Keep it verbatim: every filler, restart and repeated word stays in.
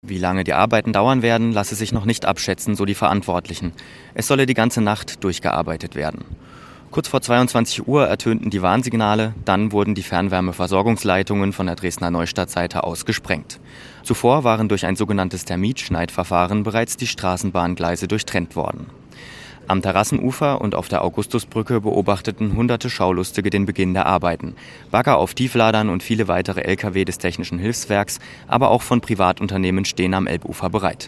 Wie lange die Arbeiten dauern werden, lasse sich noch nicht abschätzen, so die Verantwortlichen. Es solle die ganze Nacht durchgearbeitet werden. Kurz vor zweiundzwanzig Uhr ertönten die Warnsignale, dann wurden die Fernwärmeversorgungsleitungen von der Dresdner Neustadtseite aus gesprengt. Zuvor waren durch ein sogenanntes Termitschneidverfahren bereits die Straßenbahngleise durchtrennt worden. Am Terrassenufer und auf der Augustusbrücke beobachteten hunderte Schaulustige den Beginn der Arbeiten. Bagger auf Tiefladern und viele weitere Lkw des Technischen Hilfswerks, aber auch von Privatunternehmen stehen am Elbufer bereit.